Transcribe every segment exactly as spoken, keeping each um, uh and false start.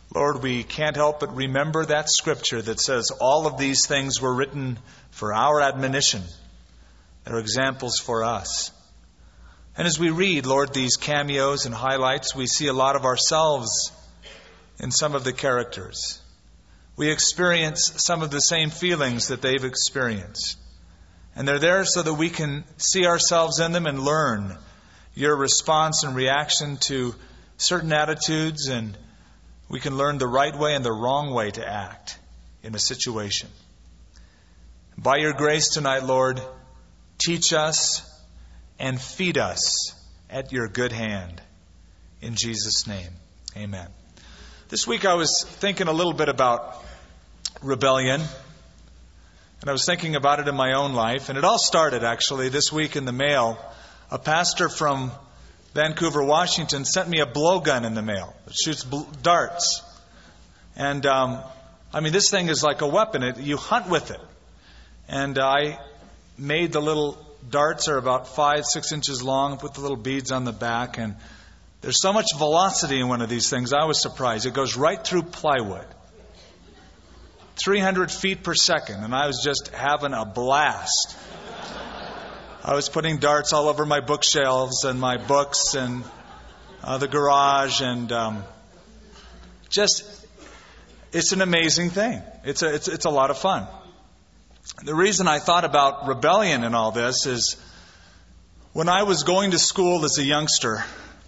Lord, we can't help but remember that scripture that says all of these things were written for our admonition. They're examples for us. And as we read, Lord, these cameos and highlights, we see a lot of ourselves in some of the characters. We experience some of the same feelings that they've experienced. And they're there so that we can see ourselves in them and learn your response and reaction to certain attitudes, and we can learn the right way and the wrong way to act in a situation. By your grace tonight, Lord, teach us and feed us at your good hand. In Jesus' name, amen. This week I was thinking a little bit about rebellion. And I was thinking about it in my own life. And it all started, actually, this week in the mail. A pastor from Vancouver, Washington, sent me a blowgun in the mail. It shoots bl- darts. And, um, I mean, this thing is like a weapon. It, you hunt with it. And uh, I made the little darts are about five, six inches long, put the little beads on the back. And there's so much velocity in one of these things, I was surprised. It goes right through plywood. three hundred feet per second, and I was just having a blast. I was putting darts all over my bookshelves and my books and uh, the garage, and um, just, it's an amazing thing. It's a, it's, it's a lot of fun. The reason I thought about rebellion and all this is when I was going to school as a youngster,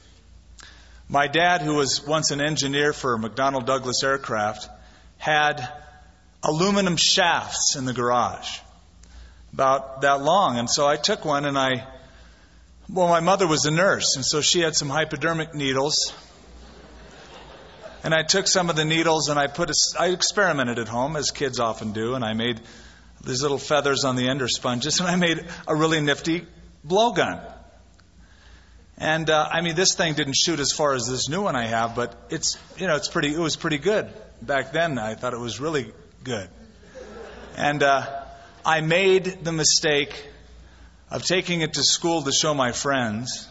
my dad, who was once an engineer for McDonnell Douglas Aircraft, had aluminum shafts in the garage, about that long. And so I took one and I, well, my mother was a nurse, and so she had some hypodermic needles. And I took some of the needles and I put a, I experimented at home, as kids often do, and I made these little feathers on the end or sponges, and I made a really nifty blowgun. And uh, I mean, this thing didn't shoot as far as this new one I have, but it's, you know, it's pretty, it was pretty good. Back then, I thought it was really good. And uh, I made the mistake of taking it to school to show my friends.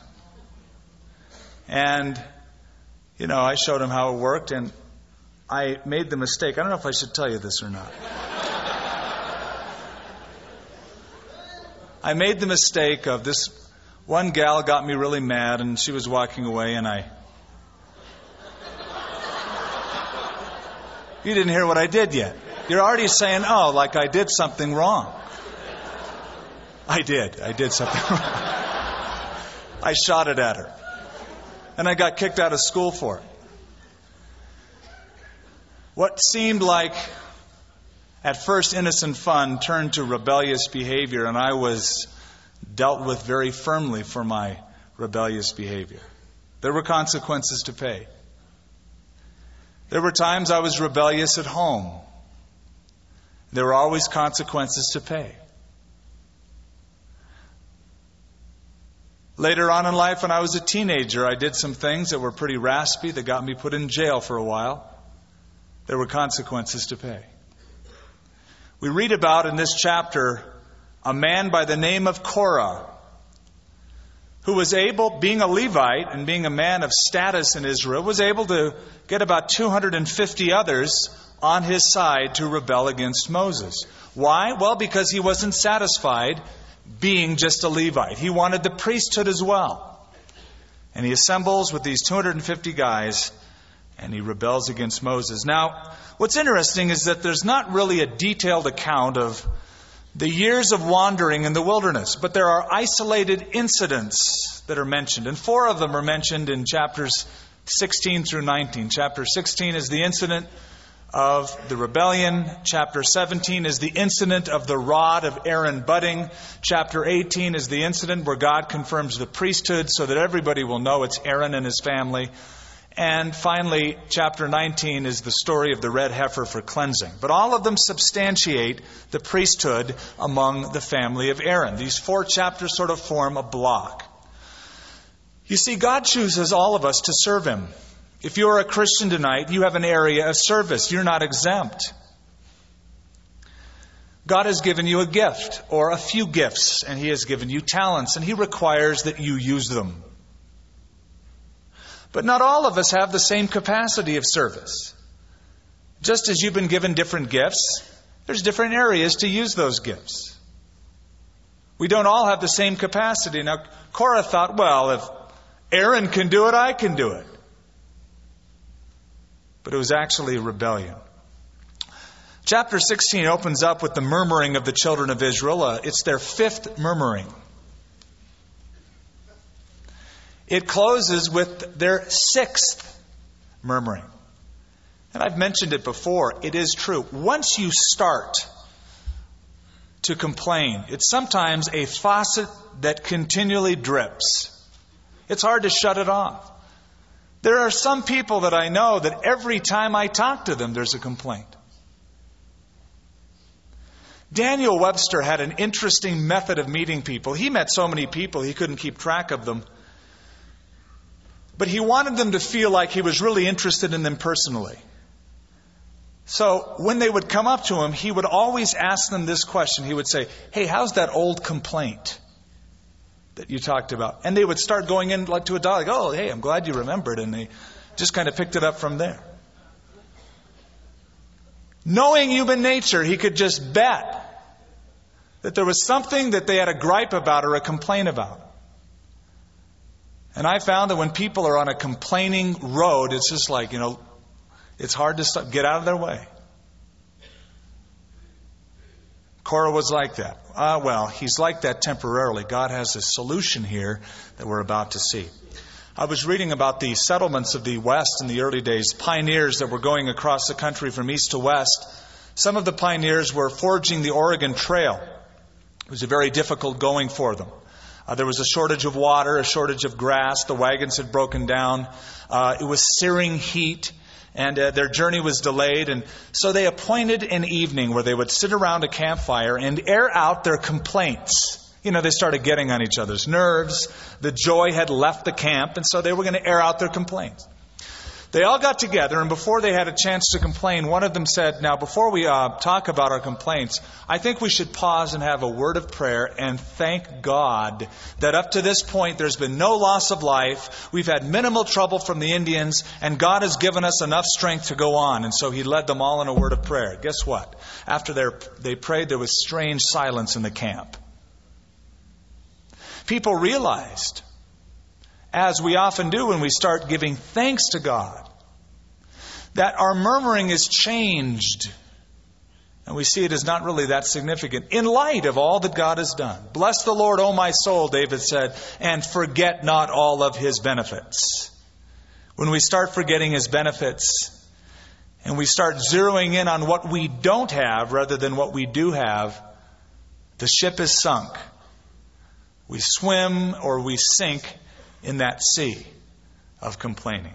And, you know, I showed them how it worked, and I made the mistake. I don't know if I should tell you this or not. I made the mistake of this one gal got me really mad, and she was walking away, and I... You didn't hear what I did yet. You're already saying, oh, like I did something wrong. I did. I did something wrong. I shot it at her. And I got kicked out of school for it. What seemed like, at first, innocent fun turned to rebellious behavior, and I was dealt with very firmly for my rebellious behavior. There were consequences to pay. There were times I was rebellious at home. There were always consequences to pay. Later on in life, when I was a teenager, I did some things that were pretty raspy that got me put in jail for a while. There were consequences to pay. We read about in this chapter a man by the name of Korah, who was able, being a Levite and being a man of status in Israel, was able to get about two hundred fifty others on his side to rebel against Moses. Why? Well, because he wasn't satisfied being just a Levite. He wanted the priesthood as well. And he assembles with these two hundred fifty guys, and he rebels against Moses. Now, what's interesting is that there's not really a detailed account of the years of wandering in the wilderness, but there are isolated incidents that are mentioned, and four of them are mentioned in chapters sixteen through nineteen. Chapter sixteen is the incident of the rebellion. Chapter seventeen is the incident of the rod of Aaron budding. Chapter eighteen is the incident where God confirms the priesthood so that everybody will know it's Aaron and his family. And finally, chapter nineteen is the story of the red heifer for cleansing. But all of them substantiate the priesthood among the family of Aaron. These four chapters sort of form a block. You see, God chooses all of us to serve Him. If you're a Christian tonight, you have an area of service. You're not exempt. God has given you a gift or a few gifts, and He has given you talents, and He requires that you use them. But not all of us have the same capacity of service. Just as you've been given different gifts, there's different areas to use those gifts. We don't all have the same capacity. Now, Korah thought, well, if Aaron can do it, I can do it. But it was actually rebellion. Chapter sixteen opens up with the murmuring of the children of Israel. Uh, it's their fifth murmuring. It closes with their sixth murmuring. And I've mentioned it before. It is true. Once you start to complain, it's sometimes a faucet that continually drips. It's hard to shut it off. There are some people that I know that every time I talk to them, there's a complaint. Daniel Webster had an interesting method of meeting people. He met so many people, he couldn't keep track of them. But he wanted them to feel like he was really interested in them personally. So when they would come up to him, he would always ask them this question. He would say, hey, how's that old complaint that you talked about? And they would start going in like to a dialogue. Oh, hey, I'm glad you remembered. And they just kind of picked it up from there. Knowing human nature, he could just bet that there was something that they had a gripe about or a complaint about. And I found that when people are on a complaining road, it's just like, you know, it's hard to stop, get out of their way. Korah was like that. Ah, well, he's like that temporarily. God has a solution here that we're about to see. I was reading about the settlements of the West in the early days, pioneers that were going across the country from east to west. Some of the pioneers were forging the Oregon Trail. It was a very difficult going for them. Uh, there was a shortage of water, a shortage of grass. The wagons had broken down. Uh, it was searing heat, and uh, their journey was delayed. And so they appointed an evening where they would sit around a campfire and air out their complaints. You know, they started getting on each other's nerves. The joy had left the camp, and so they were going to air out their complaints. They all got together, and before they had a chance to complain, one of them said, now, before we uh, talk about our complaints, I think we should pause and have a word of prayer and thank God that up to this point there's been no loss of life. We've had minimal trouble from the Indians, and God has given us enough strength to go on. And so he led them all in a word of prayer. Guess what? After they prayed, there was strange silence in the camp. People realized, as we often do when we start giving thanks to God, that our murmuring is changed. And we see it as not really that significant in light of all that God has done. Bless the Lord, O my soul, David said, and forget not all of his benefits. When we start forgetting his benefits and we start zeroing in on what we don't have rather than what we do have, the ship is sunk. We swim or we sink in that sea of complaining.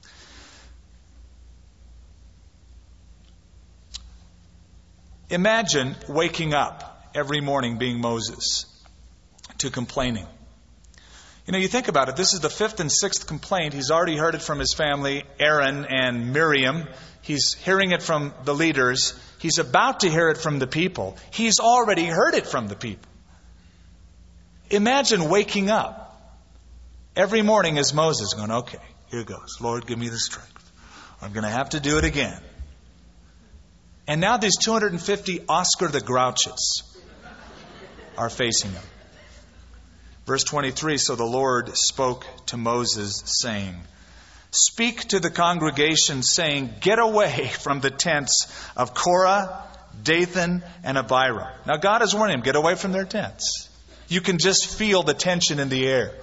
Imagine waking up every morning being Moses to complaining. You know, you think about it. This is the fifth and sixth complaint. He's already heard it from his family, Aaron and Miriam. He's hearing it from the leaders. He's about to hear it from the people. He's already heard it from the people. Imagine waking up every morning as Moses going, okay, here goes. Lord, give me the strength. I'm going to have to do it again. And now these two hundred fifty Oscar the Grouches are facing him. Verse twenty-three, so the Lord spoke to Moses, saying, speak to the congregation, saying, get away from the tents of Korah, Dathan, and Abiram. Now God is warning him, get away from their tents. You can just feel the tension in the air.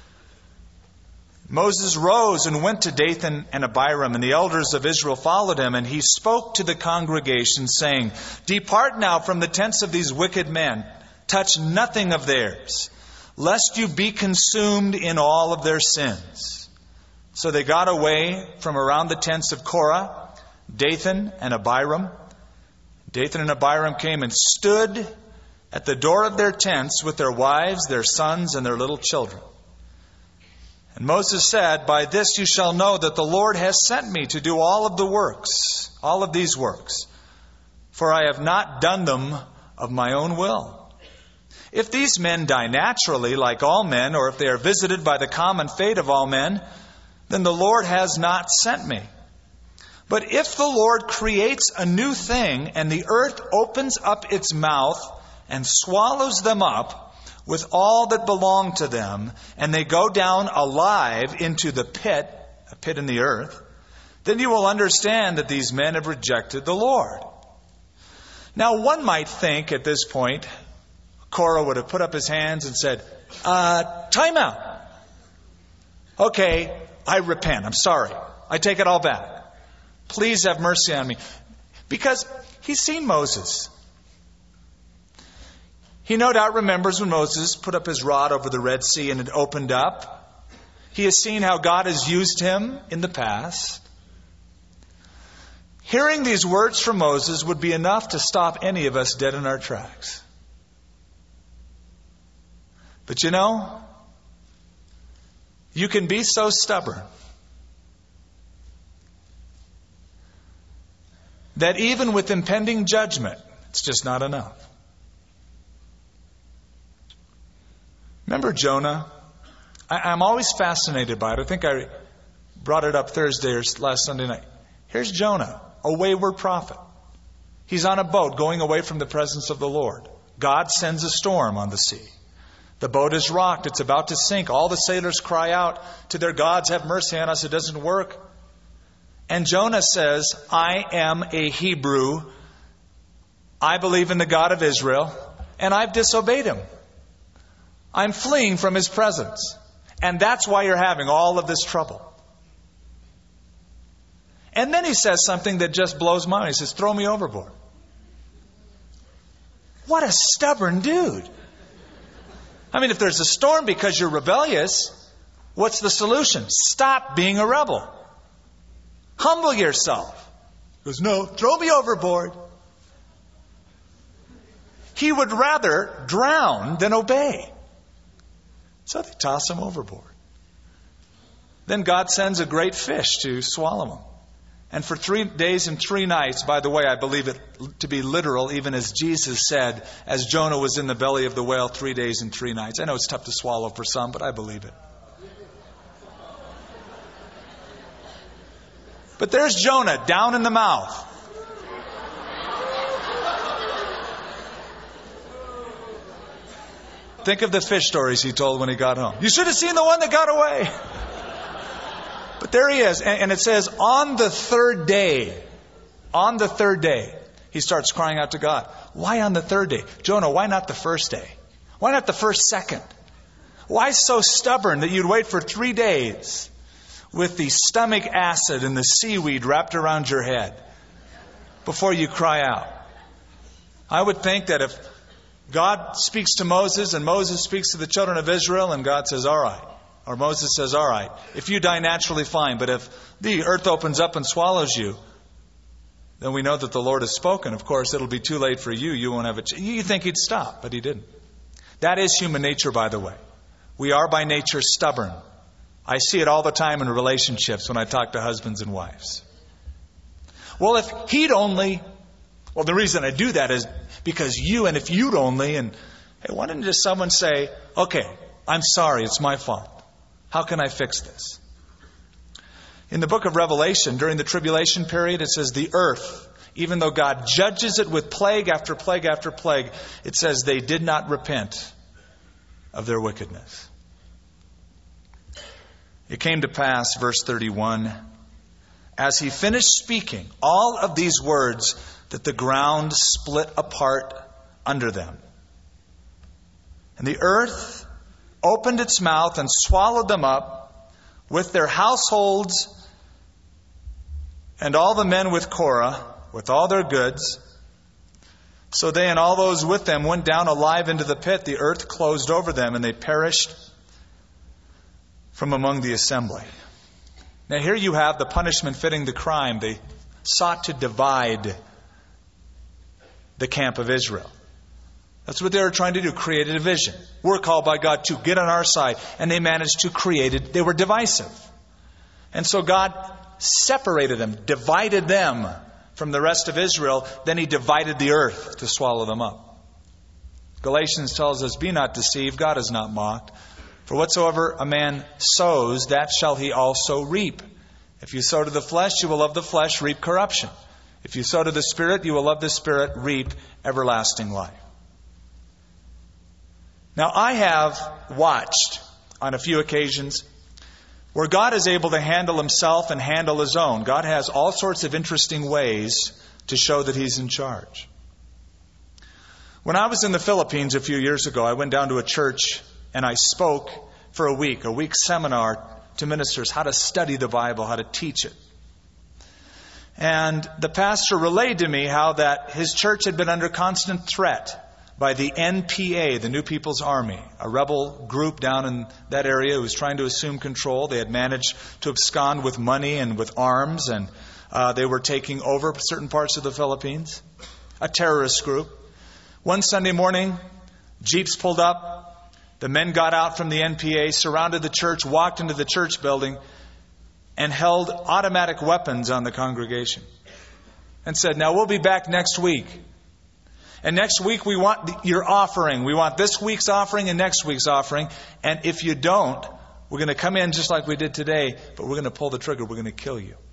Moses rose and went to Dathan and Abiram, and the elders of Israel followed him, and he spoke to the congregation, saying, depart now from the tents of these wicked men, touch nothing of theirs, lest you be consumed in all of their sins. So they got away from around the tents of Korah, Dathan, and Abiram. Dathan and Abiram came and stood at the door of their tents with their wives, their sons, and their little children. And Moses said, by this you shall know that the Lord has sent me to do all of the works, all of these works, for I have not done them of my own will. If these men die naturally like all men, or if they are visited by the common fate of all men, then the Lord has not sent me. But if the Lord creates a new thing, and the earth opens up its mouth and swallows them up with all that belong to them, and they go down alive into the pit, a pit in the earth, then you will understand that these men have rejected the Lord. Now, one might think at this point, Korah would have put up his hands and said, uh, time out. Okay, I repent. I'm sorry. I take it all back. Please have mercy on me. Because he's seen Moses. He no doubt remembers when Moses put up his rod over the Red Sea and it opened up. He has seen how God has used him in the past. Hearing these words from Moses would be enough to stop any of us dead in our tracks. But you know, you can be so stubborn that even with impending judgment, it's just not enough. Remember Jonah? I, I'm always fascinated by it. I think I brought it up Thursday or last Sunday night. Here's Jonah, a wayward prophet. He's on a boat going away from the presence of the Lord. God sends a storm on the sea. The boat is rocked. It's about to sink. All the sailors cry out to their gods, have mercy on us. It doesn't work. And Jonah says, I am a Hebrew. I believe in the God of Israel, and I've disobeyed him. I'm fleeing from his presence. And that's why you're having all of this trouble. And then he says something that just blows my mind. He says, throw me overboard. What a stubborn dude. I mean, if there's a storm because you're rebellious, what's the solution? Stop being a rebel. Humble yourself. He goes, no, throw me overboard. He would rather drown than obey. So they toss him overboard. Then God sends a great fish to swallow him. And for three days and three nights, by the way, I believe it to be literal, even as Jesus said, as Jonah was in the belly of the whale three days and three nights. I know it's tough to swallow for some, but I believe it. But there's Jonah down in the mouth. Think of the fish stories he told when he got home. You should have seen the one that got away. But there he is. And it says, on the third day, on the third day, he starts crying out to God. Why on the third day? Jonah, why not the first day? Why not the first second? Why so stubborn that you'd wait for three days with the stomach acid and the seaweed wrapped around your head before you cry out? I would think that if God speaks to Moses and Moses speaks to the children of Israel and God says, all right. Or Moses says, all right, if you die naturally, fine. But if the earth opens up and swallows you, then we know that the Lord has spoken. Of course, it'll be too late for you. You won't have a chance. You think he'd stop, but he didn't. That is human nature, by the way. We are by nature stubborn. I see it all the time in relationships when I talk to husbands and wives. Well, if he'd only... Well, the reason I do that is because you, and if you'd only, and hey, why didn't just someone say, okay, I'm sorry, it's my fault. How can I fix this? In the book of Revelation, during the tribulation period, it says the earth, even though God judges it with plague after plague after plague, it says they did not repent of their wickedness. It came to pass, verse thirty-one, as he finished speaking all of these words, that the ground split apart under them. And the earth opened its mouth and swallowed them up with their households and all the men with Korah, with all their goods. So they and all those with them went down alive into the pit. The earth closed over them, and they perished from among the assembly. Now here you have the punishment fitting the crime. They sought to divide the camp of Israel. That's what they were trying to do, create a division. We're called by God to get on our side. And they managed to create it. They were divisive. And so God separated them, divided them from the rest of Israel. Then he divided the earth to swallow them up. Galatians tells us, be not deceived, God is not mocked. For whatsoever a man sows, that shall he also reap. If you sow to the flesh, you will of the flesh reap corruption. If you sow to the Spirit, you will of the Spirit reap everlasting life. Now, I have watched on a few occasions where God is able to handle Himself and handle His own. God has all sorts of interesting ways to show that He's in charge. When I was in the Philippines a few years ago, I went down to a church and I spoke for a week, a week seminar to ministers how to study the Bible, how to teach it. And the pastor relayed to me how that his church had been under constant threat by the N P A, the New People's Army, a rebel group down in that area who was trying to assume control. They had managed to abscond with money and with arms, and uh, they were taking over certain parts of the Philippines. A terrorist group. One Sunday morning, jeeps pulled up. The men got out from the N P A, surrounded the church, walked into the church building, and held automatic weapons on the congregation. And said, now we'll be back next week. And next week we want your offering. We want this week's offering and next week's offering. And if you don't, we're going to come in just like we did today, but we're going to pull the trigger. We're going to kill you.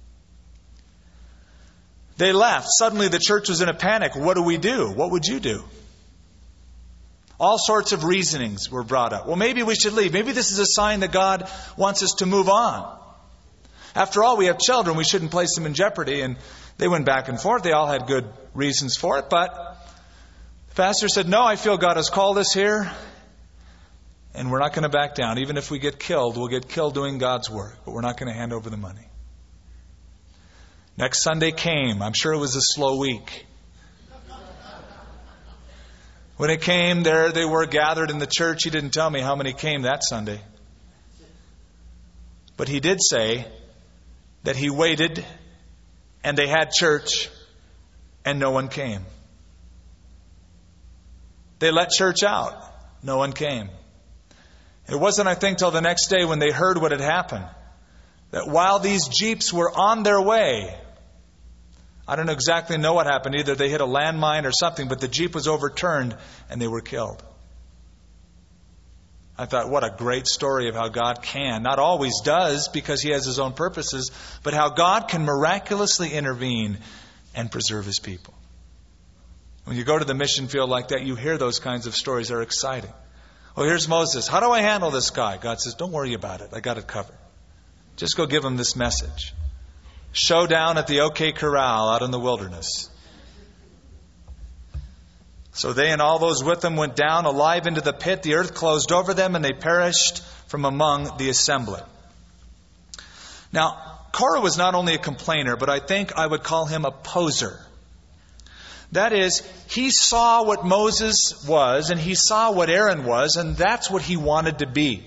They left. Suddenly the church was in a panic. What do we do? What would you do? All sorts of reasonings were brought up. Well, maybe we should leave. Maybe this is a sign that God wants us to move on. After all, we have children. We shouldn't place them in jeopardy. And they went back and forth. They all had good reasons for it. But the pastor said, no, I feel God has called us here. And we're not going to back down. Even if we get killed, we'll get killed doing God's work. But we're not going to hand over the money. Next Sunday came. I'm sure it was a slow week. When it came, there they were gathered in the church. He didn't tell me how many came that Sunday. But he did say that he waited and they had church and no one came. They let church out. No one came. It wasn't, I think, till the next day when they heard what had happened, that while these jeeps were on their way, I don't exactly know what happened. Either they hit a landmine or something, but the jeep was overturned and they were killed. I thought, what a great story of how God can, not always does because He has His own purposes, but how God can miraculously intervene and preserve His people. When you go to the mission field like that, you hear those kinds of stories. They're exciting. Oh, here's Moses. How do I handle this guy? God says, don't worry about it. I got it covered. Just go give him this message. Showdown at the OK Corral out in the wilderness. So they and all those with them went down alive into the pit. The earth closed over them and they perished from among the assembly. Now, Korah was not only a complainer, but I think I would call him a poser. That is, he saw what Moses was and he saw what Aaron was, and that's what he wanted to be.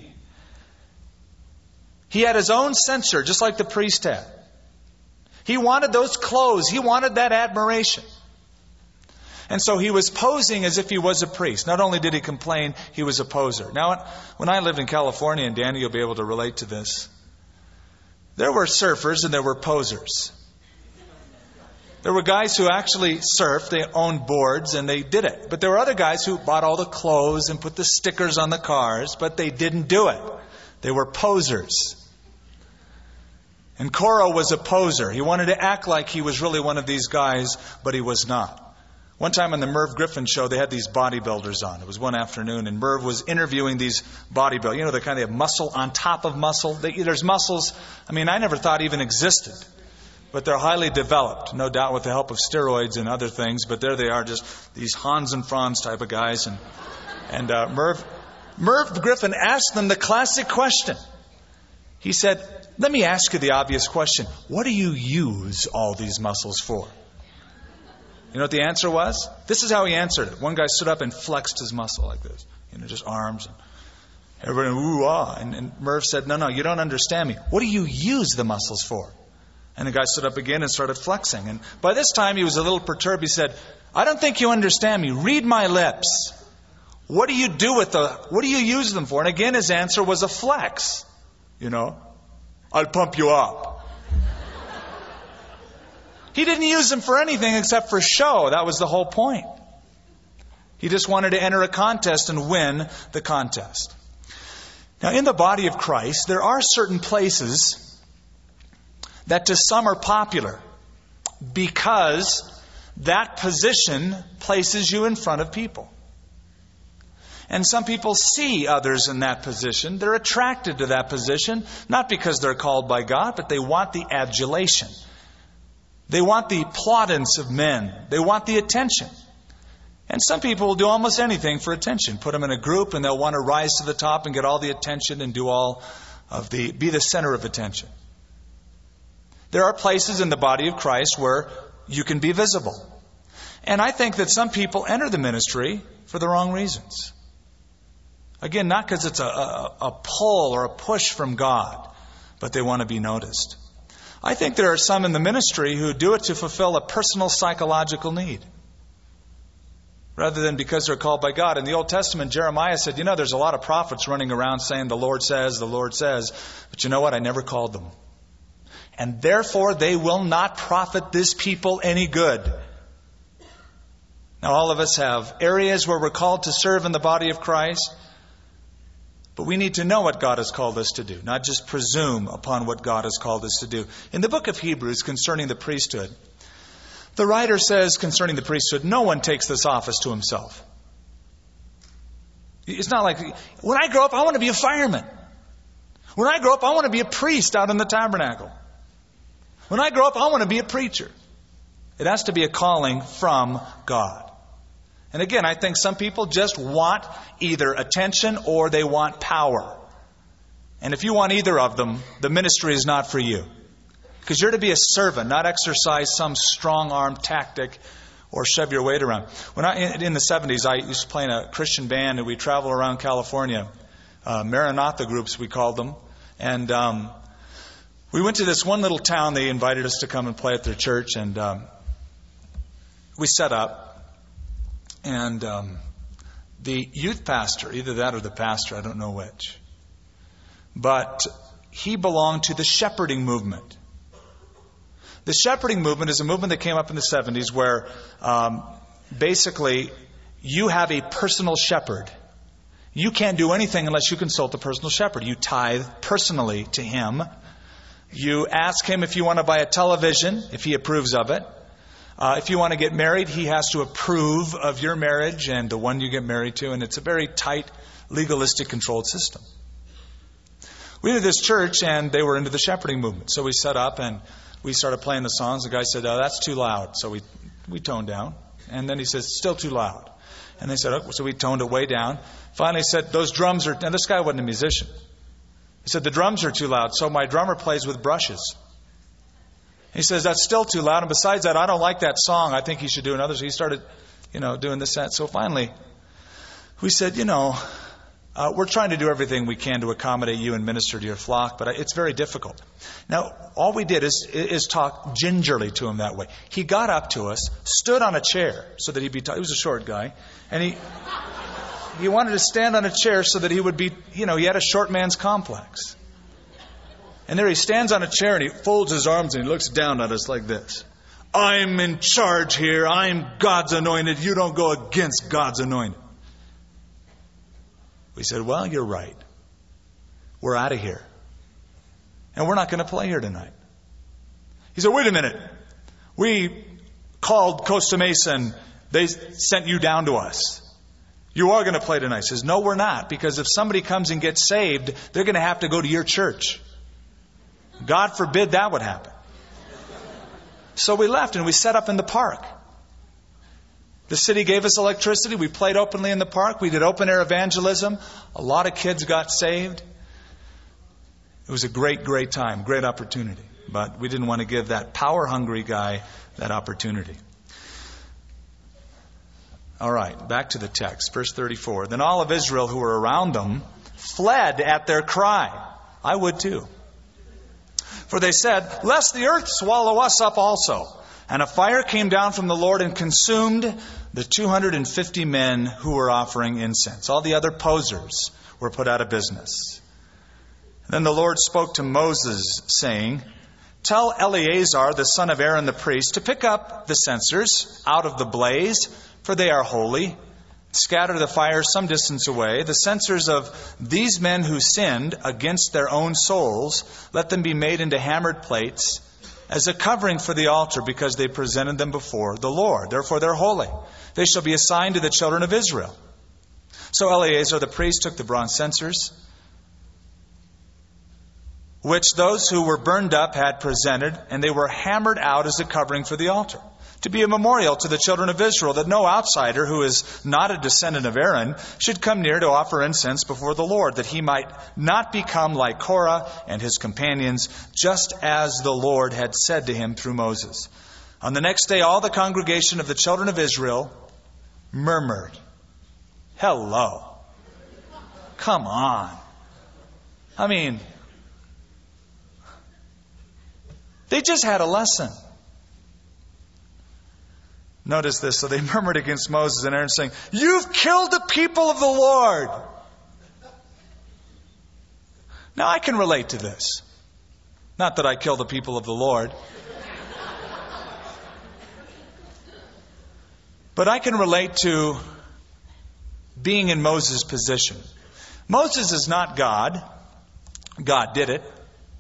He had his own censor, just like the priest had. He wanted those clothes. He wanted that admiration. And so he was posing as if he was a priest. Not only did he complain, he was a poser. Now, when I lived in California, and Danny, you'll be able to relate to this, there were surfers and there were posers. There were guys who actually surfed, they owned boards, and they did it. But there were other guys who bought all the clothes and put the stickers on the cars, but they didn't do it. They were posers. And Korah was a poser. He wanted to act like he was really one of these guys, but he was not. One time on the Merv Griffin show, they had these bodybuilders on. It was one afternoon, and Merv was interviewing these bodybuilders. You know, they kind of have muscle on top of muscle. They, there's muscles, I mean, I never thought even existed. But they're highly developed, no doubt with the help of steroids and other things. But there they are, just these Hans and Franz type of guys. And and uh, Merv, Merv Griffin asked them the classic question. He said, let me ask you the obvious question. What do you use all these muscles for? You know what the answer was? This is how he answered it. One guy stood up and flexed his muscle like this. You know, just arms. And everybody, ooh, ah. And, and Merv said, no, no, you don't understand me. What do you use the muscles for? And the guy stood up again and started flexing. And by this time, he was a little perturbed. He said, I don't think you understand me. Read my lips. What do you do with the, what do you use them for? And again, his answer was a flex. You know, I'll pump you up. He didn't use them for anything except for show. That was the whole point. He just wanted to enter a contest and win the contest. Now, in the body of Christ, there are certain places that to some are popular because that position places you in front of people. And some people see others in that position. They're attracted to that position, not because they're called by God, but they want the adulation. They want the plaudits of men. They want the attention. And some people will do almost anything for attention. Put them in a group and they'll want to rise to the top and get all the attention and do all of the, be the center of attention. There are places in the body of Christ where you can be visible. And I think that some people enter the ministry for the wrong reasons. Again, not because it's a, a, a pull or a push from God, but they want to be noticed. I think there are some in the ministry who do it to fulfill a personal psychological need, rather than because they're called by God. In the Old Testament, Jeremiah said, you know, there's a lot of prophets running around saying, the Lord says, the Lord says, but you know what? I never called them. And therefore, they will not profit this people any good. Now, all of us have areas where we're called to serve in the body of Christ. But we need to know what God has called us to do, not just presume upon what God has called us to do. In the book of Hebrews concerning the priesthood, the writer says concerning the priesthood, no one takes this office to himself. It's not like, when I grow up, I want to be a fireman. When I grow up, I want to be a priest out in the tabernacle. When I grow up, I want to be a preacher. It has to be a calling from God. And again, I think some people just want either attention or they want power. And if you want either of them, the ministry is not for you. Because you're to be a servant, not exercise some strong-arm tactic or shove your weight around. When I, in the seventies, I used to play in a Christian band and we traveled around California. Uh, Maranatha groups, we called them. And um, we went to this one little town. They invited us to come and play at their church. And um, we set up. And um, the youth pastor, either that or the pastor, I don't know which, but he belonged to the shepherding movement. The shepherding movement is a movement that came up in the seventies where um, basically you have a personal shepherd. You can't do anything unless you consult the personal shepherd. You tithe personally to him. You ask him if you want to buy a television, if he approves of it. Uh, if you want to get married, he has to approve of your marriage and the one you get married to. And it's a very tight, legalistic, controlled system. We were at this church and they were into the shepherding movement. So we set up and we started playing the songs. The guy said, oh, that's too loud. So we we toned down. And then he says, still too loud. And they said, oh, so we toned it way down. Finally he said, those drums are... And this guy wasn't a musician. He said, the drums are too loud. So my drummer plays with brushes. He says, that's still too loud. And besides that, I don't like that song. I think he should do another. So he started, you know, doing this, that. So finally, we said, you know, uh, we're trying to do everything we can to accommodate you and minister to your flock, but it's very difficult. Now, all we did is, is talk gingerly to him that way. He got up to us, stood on a chair so that he'd be, t- he was a short guy, and he, he wanted to stand on a chair so that he would be, you know, he had a short man's complex. And there he stands on a chair and he folds his arms and he looks down at us like this. I'm in charge here. I'm God's anointed. You don't go against God's anointed. We said, well, you're right. We're out of here. And we're not going to play here tonight. He said, wait a minute. We called Costa Mesa and they sent you down to us. You are going to play tonight. He says, no, we're not. Because if somebody comes and gets saved, they're going to have to go to your church. God forbid that would happen. So we left and we set up in the park. The city gave us electricity. We played openly in the park. We did open air evangelism. A lot of kids got saved. It was a great, great time, great opportunity. But we didn't want to give that power-hungry guy that opportunity. All right, back to the text, verse thirty-four. Then all of Israel who were around them fled at their cry. I would too. For they said, lest the earth swallow us up also. And a fire came down from the Lord and consumed the two hundred fifty men who were offering incense. All the other posers were put out of business. Then the Lord spoke to Moses, saying, tell Eleazar, the son of Aaron the priest, to pick up the censers out of the blaze, for they are holy. scatter the fire some distance away. The censers of these men who sinned against their own souls, let them be made into hammered plates as a covering for the altar, because they presented them before the Lord. Therefore they're holy. They shall be a sign to the children of Israel. So Eleazar the priest took the bronze censers, which those who were burned up had presented, and they were hammered out as a covering for the altar, to be a memorial to the children of Israel, that no outsider who is not a descendant of Aaron should come near to offer incense before the Lord, that he might not become like Korah and his companions, just as the Lord had said to him through Moses. On the next day, all the congregation of the children of Israel murmured. Hello. Come on. I mean, they just had a lesson. Notice this. So they murmured against Moses and Aaron, saying, "You've killed the people of the Lord." Now I can relate to this. Not that I kill the people of the Lord. But I can relate to being in Moses' position. Moses is not God. God did it.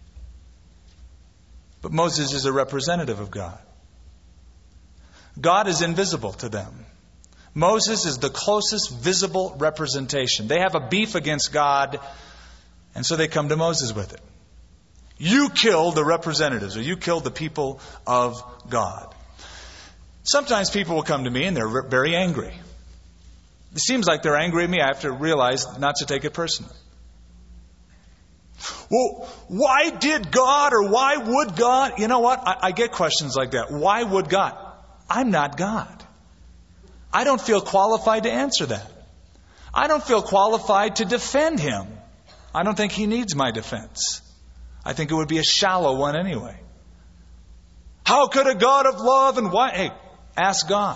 But Moses is a representative of God. God is invisible to them. Moses is the closest visible representation. They have a beef against God, and so they come to Moses with it. You killed the representatives, or you killed the people of God. Sometimes people will come to me and they're very angry. It seems like they're angry at me. I have to realize not to take it personally. Well, why did God, or why would God? You know what? I, I get questions like that. Why would God? I'm not God. I don't feel qualified to answer that. I don't feel qualified to defend him. I don't think he needs my defense. I think it would be a shallow one anyway. How could a God of love and why? Hey, ask God.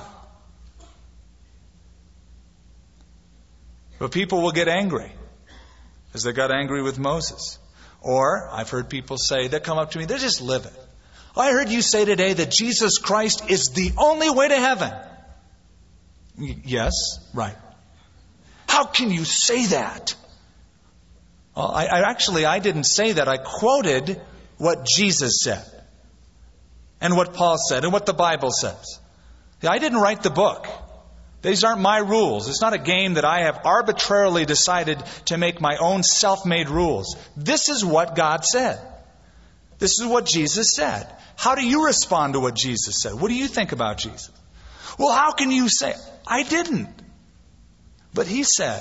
But people will get angry, as they got angry with Moses. Or, I've heard people say, they come up to me, they're just livid. I heard you say today that Jesus Christ is the only way to heaven. Y- yes, right. How can you say that? Well, I, I actually, I didn't say that. I quoted what Jesus said, and what Paul said, and what the Bible says. I didn't write the book. These aren't my rules. It's not a game that I have arbitrarily decided to make my own self-made rules. This is what God said. This is what Jesus said. How do you respond to what Jesus said? What do you think about Jesus? Well, how can you say? I didn't. But he said.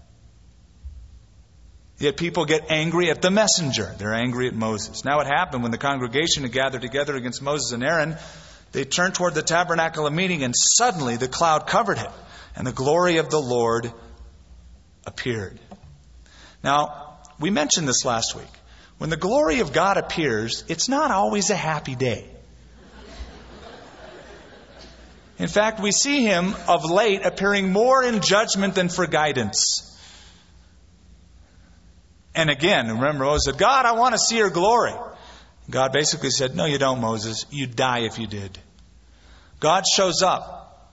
Yet people get angry at the messenger. They're angry at Moses. Now it happened when the congregation had gathered together against Moses and Aaron, they turned toward the tabernacle of meeting, and suddenly the cloud covered it, and the glory of the Lord appeared. Now, we mentioned this last week. When the glory of God appears, it's not always a happy day. In fact, we see him of late appearing more in judgment than for guidance. And again, remember Moses said, God, I want to see your glory. God basically said, no, you don't, Moses. You'd die if you did. God shows up.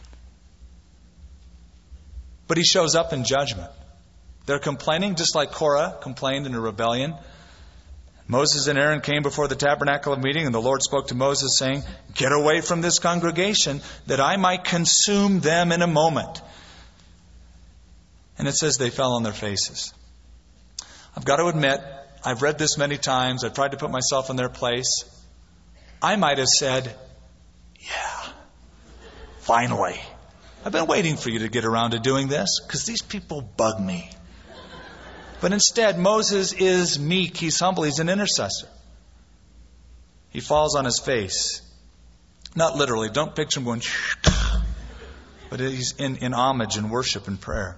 But he shows up in judgment. They're complaining just like Korah complained in a rebellion. Moses and Aaron came before the tabernacle of meeting, and the Lord spoke to Moses, saying, get away from this congregation, that I might consume them in a moment. And it says they fell on their faces. I've got to admit, I've read this many times. I've tried to put myself in their place. I might have said, yeah, finally. I've been waiting for you to get around to doing this, because these people bug me. But instead, Moses is meek. He's humble. He's an intercessor. He falls on his face. Not literally. Don't picture him going, but he's in, in homage and worship and prayer.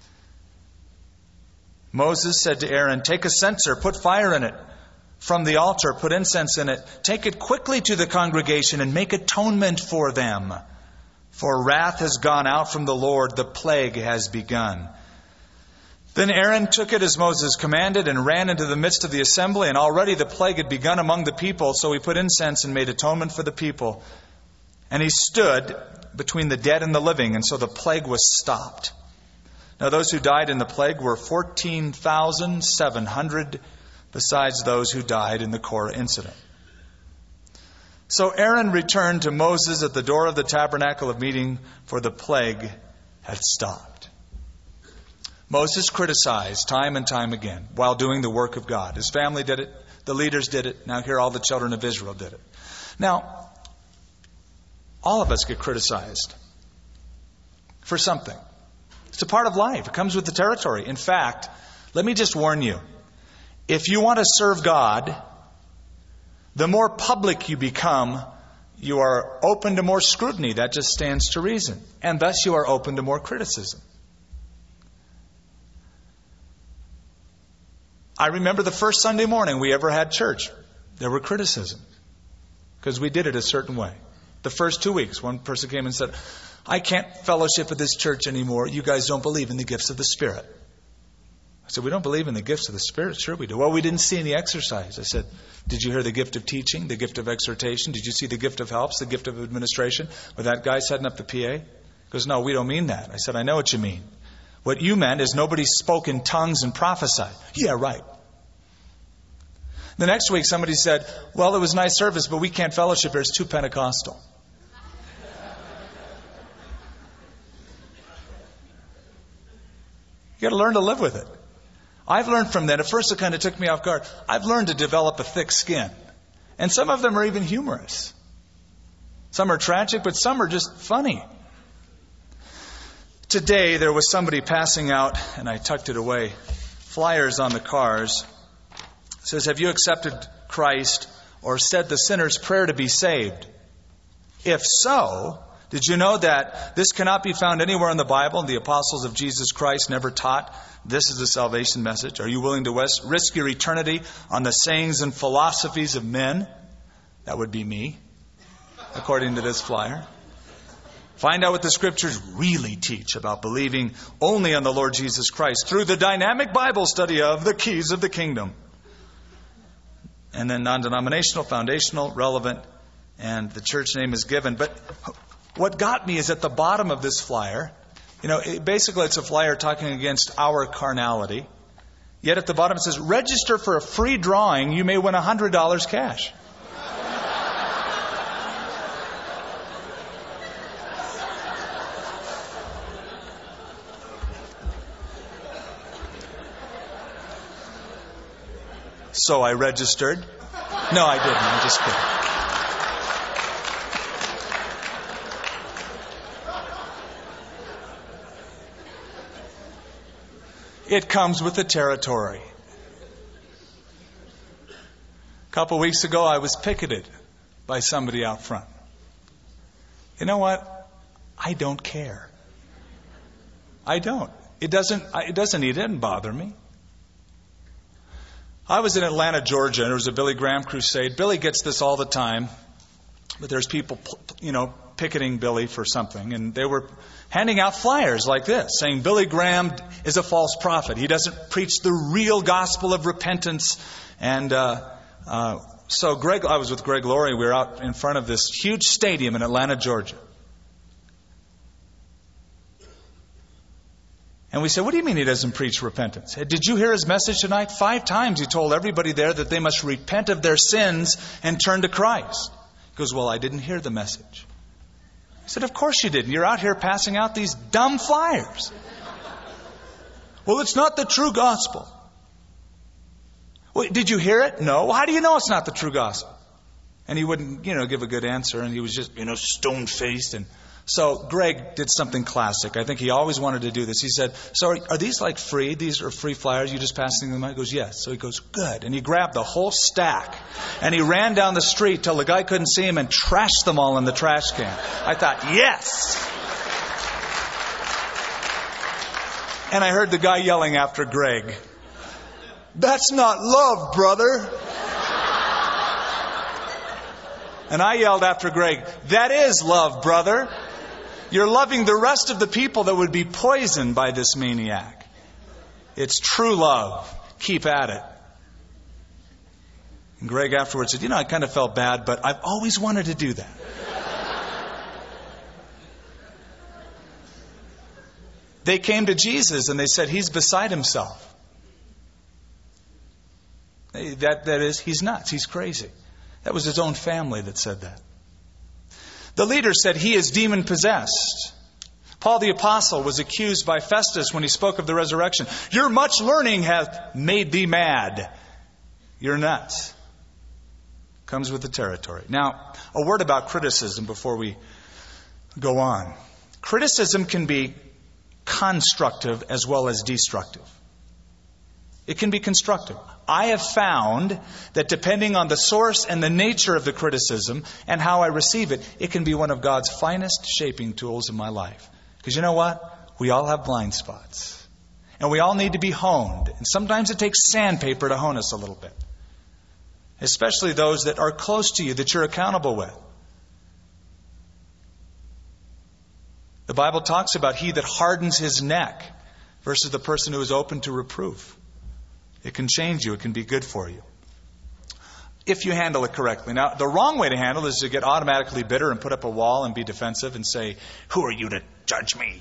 Moses said to Aaron, take a censer, put fire in it. From the altar, put incense in it. Take it quickly to the congregation and make atonement for them. For wrath has gone out from the Lord. The plague has begun. Then Aaron took it as Moses commanded and ran into the midst of the assembly. And already the plague had begun among the people. So he put incense and made atonement for the people. And he stood between the dead and the living, and so the plague was stopped. Now those who died in the plague were fourteen thousand seven hundred, besides those who died in the Korah incident. So Aaron returned to Moses at the door of the tabernacle of meeting, for the plague had stopped. Moses criticized time and time again while doing the work of God. His family did it. The leaders did it. Now here all the children of Israel did it. Now, all of us get criticized for something. It's a part of life. It comes with the territory. In fact, let me just warn you. If you want to serve God, the more public you become, you are open to more scrutiny. That just stands to reason. And thus you are open to more criticism. I remember the first Sunday morning we ever had church. There were criticisms because we did it a certain way. The first two weeks, one person came and said, I can't fellowship at this church anymore. You guys don't believe in the gifts of the Spirit. I said, we don't believe in the gifts of the Spirit. Sure we do. Well, we didn't see any exercise. I said, did you hear the gift of teaching, the gift of exhortation? Did you see the gift of helps, the gift of administration? With that guy setting up the P A? He goes, no, we don't mean that. I said, I know what you mean. What you meant is nobody spoke in tongues and prophesied. Yeah, right. The next week somebody said, well, it was a nice service, but we can't fellowship here. It's too Pentecostal. You got to learn to live with it. I've learned from that. At first it kind of took me off guard. I've learned to develop a thick skin. And some of them are even humorous. Some are tragic, but some are just funny. Today there was somebody passing out, and I tucked it away, flyers on the cars. It says, have you accepted Christ or said the sinner's prayer to be saved? If so, did you know that this cannot be found anywhere in the Bible? The apostles of Jesus Christ never taught this is the salvation message. Are you willing to risk your eternity on the sayings and philosophies of men? That would be me, according to this flyer. Find out what the Scriptures really teach about believing only on the Lord Jesus Christ through the dynamic Bible study of the keys of the kingdom. And then non-denominational, foundational, relevant, and the church name is given. But what got me is at the bottom of this flyer, you know, it, basically it's a flyer talking against our carnality. Yet at the bottom it says, register for a free drawing, you may win one hundred dollars cash. So I registered. No, I didn't. I'm just kidding. It comes with the territory. A couple weeks ago, I was picketed by somebody out front. You know what? I don't care. I don't. It doesn't. It doesn't. It didn't bother me. I was in Atlanta, Georgia, and there was a Billy Graham crusade. Billy gets this all the time, but there's people, you know, picketing Billy for something, and they were handing out flyers like this, saying Billy Graham is a false prophet. He doesn't preach the real gospel of repentance. And uh, uh, so Greg, I was with Greg Laurie. We were out in front of this huge stadium in Atlanta, Georgia. And we said, what do you mean he doesn't preach repentance? Did you hear his message tonight? Five times he told everybody there that they must repent of their sins and turn to Christ. He goes, well, I didn't hear the message. I said, of course you didn't. You're out here passing out these dumb flyers. Well, it's not the true gospel. Well, did you hear it? No. Well, how do you know it's not the true gospel? And he wouldn't, you know, give a good answer. And he was just, you know, stone-faced. And so Greg did something classic. I think he always wanted to do this. He said, so are, are these like free? These are free flyers? You just passing them out? He goes, yes. So he goes, good. And he grabbed the whole stack. And he ran down the street till the guy couldn't see him and trashed them all in the trash can. I thought, yes. And I heard the guy yelling after Greg, that's not love, brother. And I yelled after Greg, that is love, brother. You're loving the rest of the people that would be poisoned by this maniac. It's true love. Keep at it. And Greg afterwards said, you know, I kind of felt bad, but I've always wanted to do that. They came to Jesus and they said, he's beside himself. That, that is, he's nuts. He's crazy. That was his own family that said that. The leader said he is demon-possessed. Paul the Apostle was accused by Festus when he spoke of the resurrection. Your much learning hath made thee mad. You're nuts. Comes with the territory. Now, a word about criticism before we go on. Criticism can be constructive as well as destructive. It can be constructive. I have found that depending on the source and the nature of the criticism and how I receive it, it can be one of God's finest shaping tools in my life. Because you know what? We all have blind spots. And we all need to be honed. And sometimes it takes sandpaper to hone us a little bit. Especially those that are close to you, that you're accountable with. The Bible talks about he that hardens his neck versus the person who is open to reproof. It can change you. It can be good for you. If you handle it correctly. Now, the wrong way to handle it is to get automatically bitter and put up a wall and be defensive and say, who are you to judge me?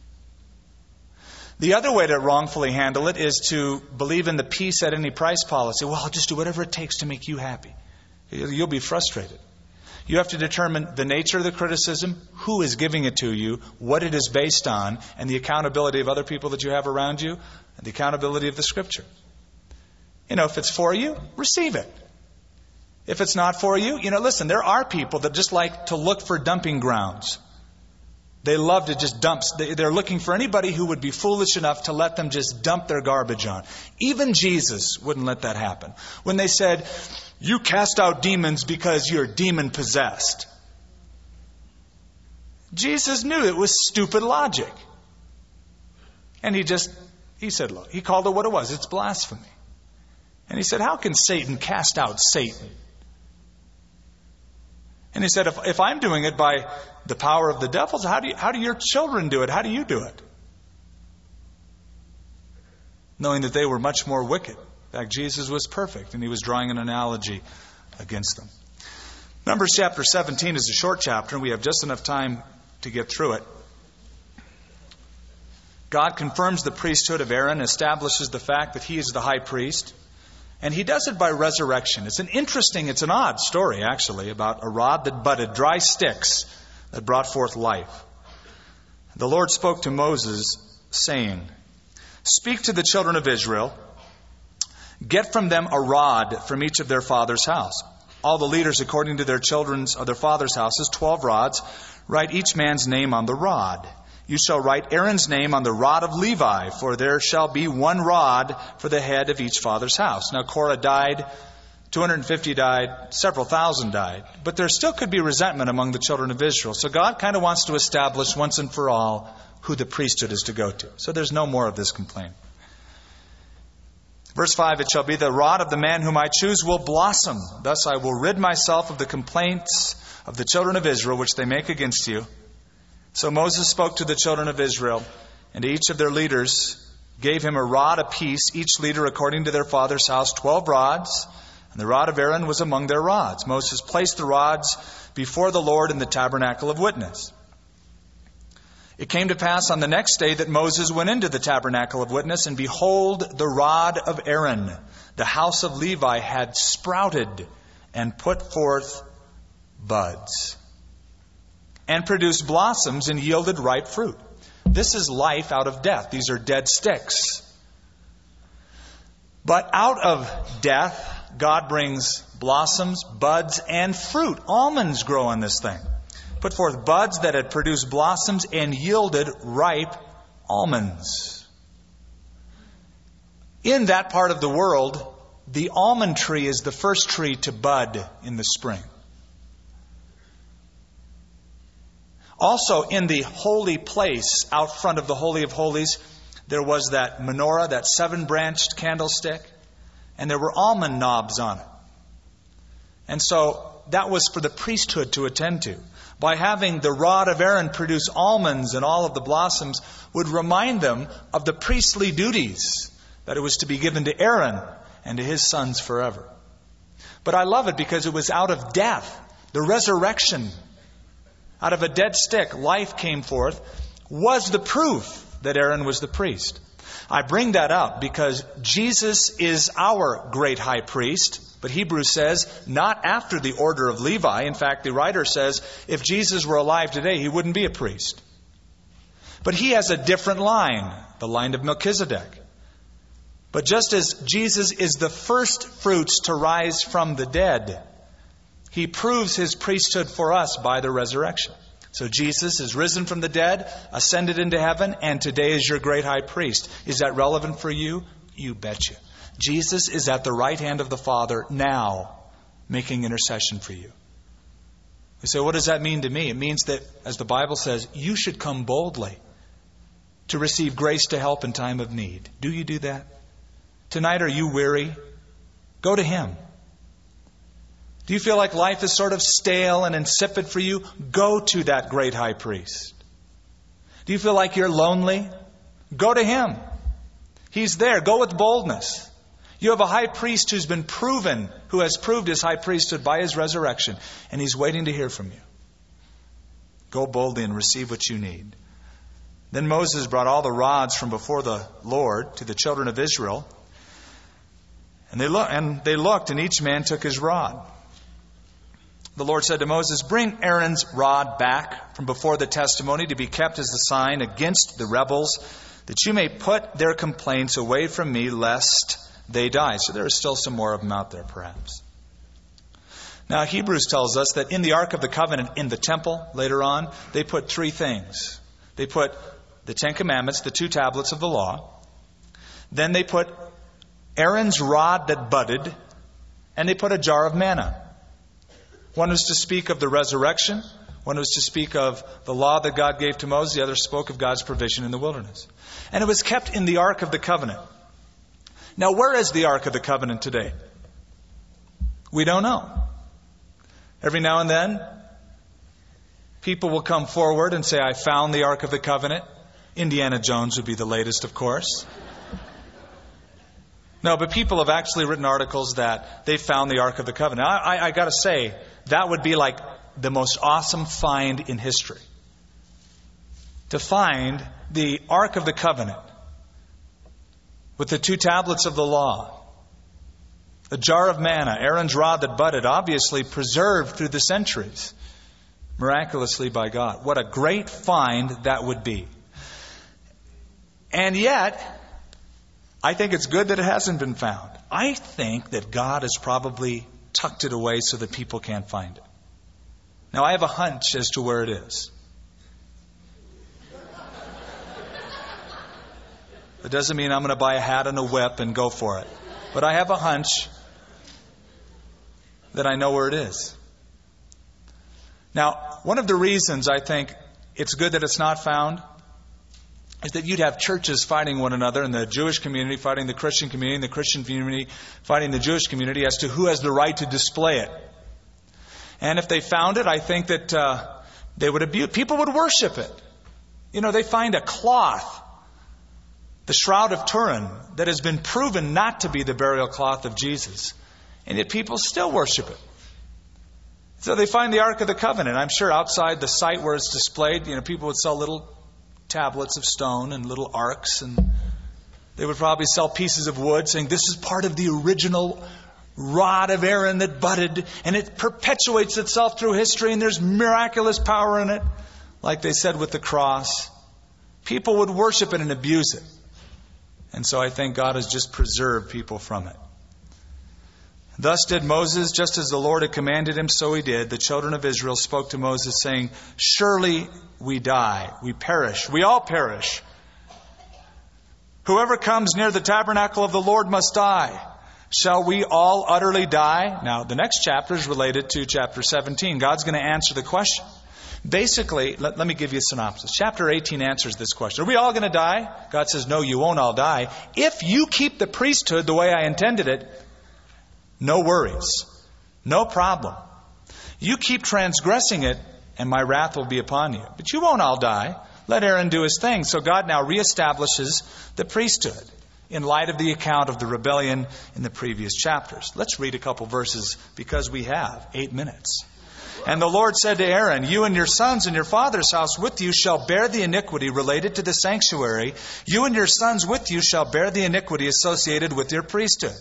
The other way to wrongfully handle it is to believe in the peace at any price policy. Well, I'll just do whatever it takes to make you happy. You'll be frustrated. You have to determine the nature of the criticism, who is giving it to you, what it is based on, and the accountability of other people that you have around you, and the accountability of the Scripture. You know, if it's for you, receive it. If it's not for you, you know, listen, there are people that just like to look for dumping grounds. They love to just dump. They're looking for anybody who would be foolish enough to let them just dump their garbage on. Even Jesus wouldn't let that happen. When they said, you cast out demons because you're demon-possessed. Jesus knew it was stupid logic. And he just, he said, look, he called it what it was. It's blasphemy. And he said, how can Satan cast out Satan? And he said, if, if I'm doing it by the power of the devils, how do you, how do your children do it? How do you do it? Knowing that they were much more wicked. In fact, Jesus was perfect, and he was drawing an analogy against them. Numbers chapter seventeen is a short chapter, and we have just enough time to get through it. God confirms the priesthood of Aaron, establishes the fact that he is the high priest. And he does it by resurrection. It's an interesting, it's an odd story, actually, about a rod that budded, dry sticks that brought forth life. The Lord spoke to Moses, saying, speak to the children of Israel, get from them a rod from each of their father's house. All the leaders, according to their children's or their father's houses, twelve rods, write each man's name on the rod. You shall write Aaron's name on the rod of Levi, for there shall be one rod for the head of each father's house. Now Korah died, two hundred fifty died, several thousand died. But there still could be resentment among the children of Israel. So God kind of wants to establish once and for all who the priesthood is to go to. So there's no more of this complaint. Verse five, it shall be the rod of the man whom I choose will blossom. Thus I will rid myself of the complaints of the children of Israel, which they make against you. So Moses spoke to the children of Israel, and each of their leaders gave him a rod apiece, each leader according to their father's house, twelve rods, and the rod of Aaron was among their rods. Moses placed the rods before the Lord in the tabernacle of witness. It came to pass on the next day that Moses went into the tabernacle of witness, and behold, the rod of Aaron, the house of Levi, had sprouted and put forth buds, and produced blossoms and yielded ripe fruit. This is life out of death. These are dead sticks. But out of death, God brings blossoms, buds, and fruit. Almonds grow on this thing. Put forth buds that had produced blossoms and yielded ripe almonds. In that part of the world, the almond tree is the first tree to bud in the spring. Also, in the holy place out front of the Holy of Holies, there was that menorah, that seven-branched candlestick, and there were almond knobs on it. And so that was for the priesthood to attend to. By having the rod of Aaron produce almonds and all of the blossoms would remind them of the priestly duties that it was to be given to Aaron and to his sons forever. But I love it because it was out of death, the resurrection. Out of a dead stick, life came forth, was the proof that Aaron was the priest. I bring that up because Jesus is our great high priest, but Hebrews says not after the order of Levi. In fact, the writer says if Jesus were alive today, he wouldn't be a priest. But he has a different line, the line of Melchizedek. But just as Jesus is the first fruits to rise from the dead, he proves his priesthood for us by the resurrection. So Jesus is risen from the dead, ascended into heaven, and today is your great high priest. Is that relevant for you? You betcha. Jesus is at the right hand of the Father now, making intercession for you. You say, what does that mean to me? It means that, as the Bible says, you should come boldly to receive grace to help in time of need. Do you do that? Tonight, are you weary? Go to Him. Do you feel like life is sort of stale and insipid for you? Go to that great high priest. Do you feel like you're lonely? Go to Him. He's there. Go with boldness. You have a high priest who's been proven, who has proved his high priesthood by his resurrection, and he's waiting to hear from you. Go boldly and receive what you need. Then Moses brought all the rods from before the Lord to the children of Israel, and they, lo- and they looked, and each man took his rod. The Lord said to Moses, bring Aaron's rod back from before the testimony to be kept as the sign against the rebels, that you may put their complaints away from me, lest they die. So there are still some more of them out there, perhaps. Now, Hebrews tells us that in the Ark of the Covenant in the temple, later on, they put three things. They put the Ten Commandments, the two tablets of the law. Then they put Aaron's rod that budded, and they put a jar of manna. One was to speak of the resurrection. One was to speak of the law that God gave to Moses. The other spoke of God's provision in the wilderness. And it was kept in the Ark of the Covenant. Now, where is the Ark of the Covenant today? We don't know. Every now and then, people will come forward and say, I found the Ark of the Covenant. Indiana Jones would be the latest, of course. No, but people have actually written articles that they found the Ark of the Covenant. I, I, I got to say, that would be like the most awesome find in history. To find the Ark of the Covenant with the two tablets of the law, a jar of manna, Aaron's rod that budded, obviously preserved through the centuries, miraculously by God. What a great find that would be. And yet, I think it's good that it hasn't been found. I think that God has probably tucked it away so that people can't find it. Now, I have a hunch as to where it is. It doesn't mean I'm going to buy a hat and a whip and go for it. But I have a hunch that I know where it is. Now, one of the reasons I think it's good that it's not found is that you'd have churches fighting one another, and the Jewish community fighting the Christian community, and the Christian community fighting the Jewish community as to who has the right to display it. And if they found it, I think that uh, they would abuse. People would worship it. You know, they find a cloth, the Shroud of Turin, that has been proven not to be the burial cloth of Jesus. And yet people still worship it. So they find the Ark of the Covenant. I'm sure outside the site where it's displayed, you know, people would sell little tablets of stone and little arks, and they would probably sell pieces of wood saying this is part of the original rod of Aaron that budded, and it perpetuates itself through history, and there's miraculous power in it, like they said with the cross. People would worship it and abuse it. And so I think God has just preserved people from it. Thus did Moses, just as the Lord had commanded him, so he did. The children of Israel spoke to Moses, saying, surely we die, we perish, we all perish. Whoever comes near the tabernacle of the Lord must die. Shall we all utterly die? Now, the next chapter is related to chapter seventeen. God's going to answer the question. Basically, let, let me give you a synopsis. Chapter eighteen answers this question. Are we all going to die? God says, no, you won't all die. If you keep the priesthood the way I intended it, no worries. No problem. You keep transgressing it, and my wrath will be upon you. But you won't all die. Let Aaron do his thing. So God now reestablishes the priesthood in light of the account of the rebellion in the previous chapters. Let's read a couple verses because we have eight minutes. And the Lord said to Aaron, you and your sons and your father's house with you shall bear the iniquity related to the sanctuary. You and your sons with you shall bear the iniquity associated with your priesthood.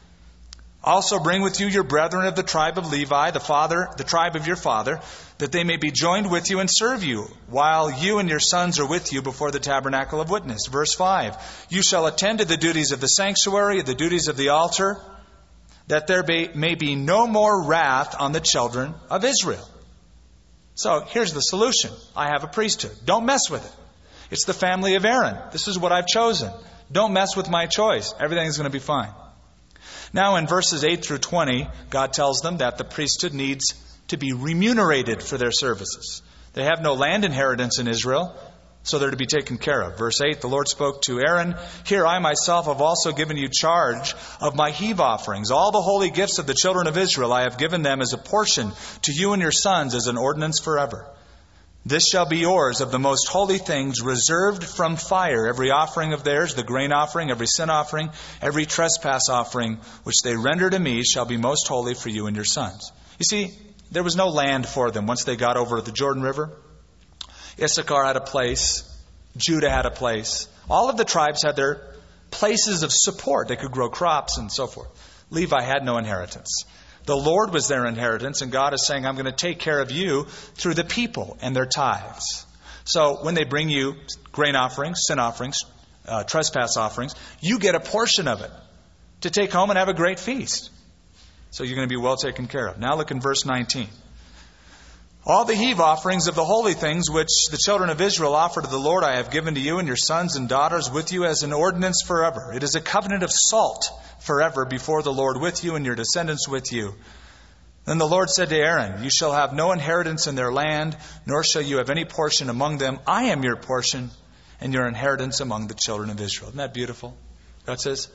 Also bring with you your brethren of the tribe of Levi, the father, the tribe of your father, that they may be joined with you and serve you, while you and your sons are with you before the tabernacle of witness. Verse five, you shall attend to the duties of the sanctuary, the duties of the altar, that there be, may be no more wrath on the children of Israel. So here's the solution. I have a priesthood. Don't mess with it. It's the family of Aaron. This is what I've chosen. Don't mess with my choice. Everything's going to be fine. Now in verses eight through twenty, God tells them that the priesthood needs to be remunerated for their services. They have no land inheritance in Israel, so they're to be taken care of. Verse eight, the Lord spoke to Aaron, here I myself have also given you charge of my heave offerings. All the holy gifts of the children of Israel I have given them as a portion to you and your sons as an ordinance forever. This shall be yours of the most holy things reserved from fire, every offering of theirs, the grain offering, every sin offering, every trespass offering, which they render to me shall be most holy for you and your sons. You see, there was no land for them once they got over the Jordan River. Issachar had a place. Judah had a place. All of the tribes had their places of support. They could grow crops and so forth. Levi had no inheritance. The Lord was their inheritance, and God is saying, I'm going to take care of you through the people and their tithes. So when they bring you grain offerings, sin offerings, uh, trespass offerings, you get a portion of it to take home and have a great feast. So you're going to be well taken care of. Now look in verse nineteen. All the heave offerings of the holy things which the children of Israel offer to the Lord I have given to you and your sons and daughters with you as an ordinance forever. It is a covenant of salt forever before the Lord with you and your descendants with you. Then the Lord said to Aaron, you shall have no inheritance in their land, nor shall you have any portion among them. I am your portion and your inheritance among the children of Israel. Isn't that beautiful? God says,